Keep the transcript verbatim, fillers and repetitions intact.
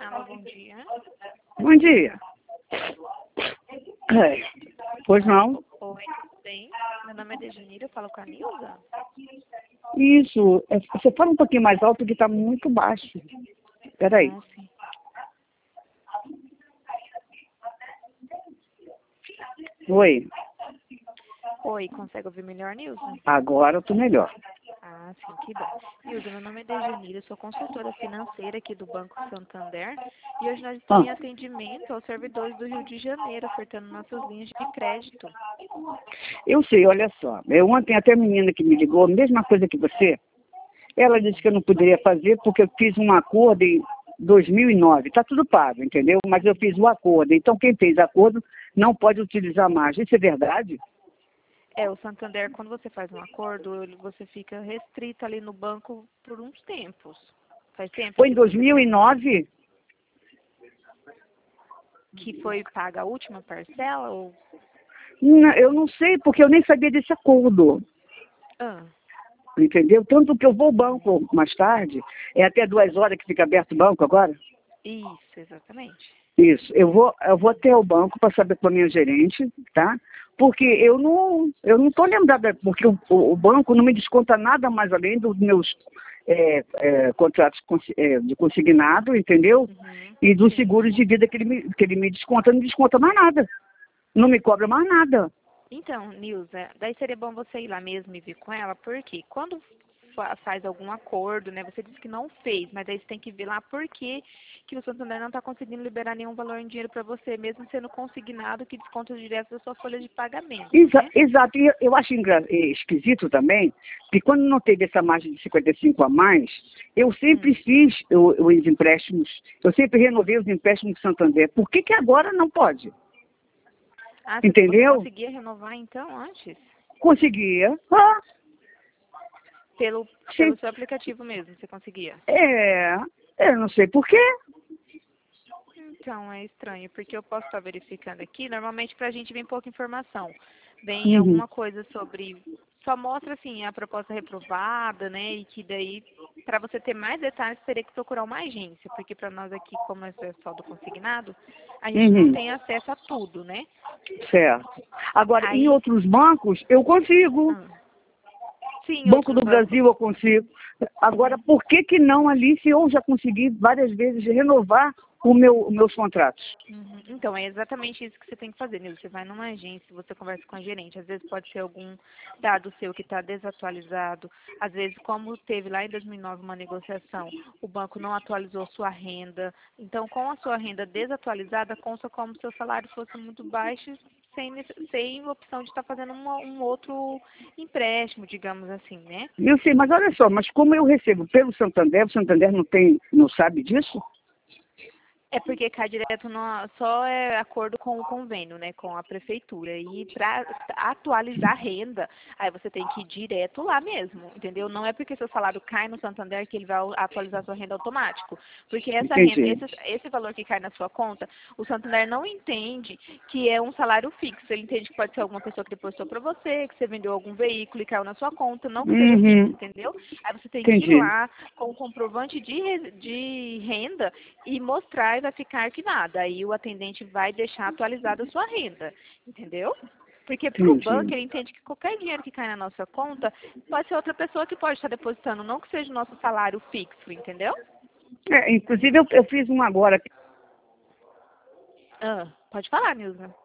Alô, bom dia. Bom dia. É. Pois não? Oi, tudo bem? Meu nome é Dejanira, eu falo com a Nilza. Isso. É, Você fala um pouquinho mais alto que está muito baixo. Peraí. Ah, sim. Oi. Oi, consegue ouvir melhor, Nilza? Agora eu tô melhor. Ah, sim, que bom. Nilza, meu nome é Dejanira, eu sou consultora financeira aqui do Banco Santander e hoje nós Ah, estamos em atendimento aos servidores do Rio de Janeiro, ofertando nossas linhas de crédito. eu sei, olha só. Eu, ontem até a menina que me ligou, mesma coisa que você, ela disse que eu não poderia fazer porque eu fiz um acordo em dois mil e nove. Está tudo pago, entendeu? Mas eu fiz o acordo. Então quem fez acordo não pode utilizar mais. Isso é verdade? É, o Santander, quando você faz um acordo, ele- você fica restrito ali no banco por uns tempos. Faz tempo Foi em que você tem, dois mil e nove? que foi paga a última parcela ou... Não, eu não sei, porque eu nem sabia desse acordo. Ah, Entendeu? Tanto que eu vou ao banco mais tarde, é até duas horas que fica aberto o banco agora. isso, exatamente. Isso, eu vou, eu vou até o banco para saber com a minha gerente, tá? Porque eu não, eu não estou lembrada, porque o, o, o banco não me desconta nada mais além dos meus é, é, contratos consi- é, de consignado, entendeu? Uhum, E dos sim. seguros de vida que ele me, que ele me desconta, não desconta mais nada. Não me cobra mais nada. Então, Nilza, daí seria bom você ir lá mesmo e ver com ela, porque quando fa- faz algum acordo, né, você disse que não fez, mas aí você tem que ver lá por que que o Santander não está conseguindo liberar nenhum valor em dinheiro para você, mesmo sendo consignado que desconta direto da sua folha de pagamento, Exa- né? exato, e eu acho engra- eh, esquisito também, que quando não teve essa margem de cinquenta e cinco a mais, eu sempre Hum. fiz o- os empréstimos, eu sempre renovei os empréstimos do Santander. Por que que agora não pode? Ah, você você Entendeu? conseguia renovar então antes? Conseguia. Ah, Pelo, sim. pelo seu aplicativo mesmo, você conseguia? É, eu não sei por quê. Então, é estranho, porque eu posso estar verificando aqui, normalmente para a gente vem pouca informação. Vem Uhum. alguma coisa sobre, só mostra assim, a proposta reprovada, né, e que daí, para você ter mais detalhes, você teria que procurar uma agência, porque para nós aqui, como é só do consignado, a gente não Uhum. tem acesso a tudo, né? Certo. Agora, em Aí, outros bancos, eu consigo. hum, sim, Banco outros do bancos. Brasil eu consigo. Agora, Uhum. por que que não ali, se eu já consegui várias vezes renovar o meu, os meus contratos? Uhum. Então, é exatamente isso que você tem que fazer, Nilson. Você vai numa agência, você conversa com a gerente. Às vezes pode ser algum dado seu que está desatualizado. Às vezes, como teve lá em dois mil e nove uma negociação, o banco não atualizou sua renda. Então, com a sua renda desatualizada, consta como se seu salário fosse muito baixo, sem, nece- sem opção de estar fazendo uma- um outro empréstimo, digamos assim, né? Eu sei, mas olha só, mas como eu recebo pelo Santander, o Santander não tem, não sabe disso? É porque cai direto no, só é acordo com o convênio, né, com a prefeitura. E para atualizar a renda, aí você tem que ir direto lá mesmo, entendeu? Não é porque seu salário cai no Santander que ele vai atualizar sua renda automático. Porque essa renda, Entendi. esse, esse valor que cai na sua conta, o Santander não entende que é um salário fixo. Ele entende que pode ser alguma pessoa que depositou para você, que você vendeu algum veículo e caiu na sua conta, não que seja fixo, Uhum. entendeu? Aí você tem que ir Entendi. lá com o comprovante de, re- de renda e mostrar e vai ficar arquivada. Aí o atendente vai deixar atualizada a sua renda, entendeu? Porque para o banco, Entendi. ele entende que qualquer dinheiro que cai na nossa conta pode ser outra pessoa que pode estar depositando, não que seja o nosso salário fixo, entendeu? É, inclusive, eu, eu fiz um agora. Ah, pode falar, Nilza.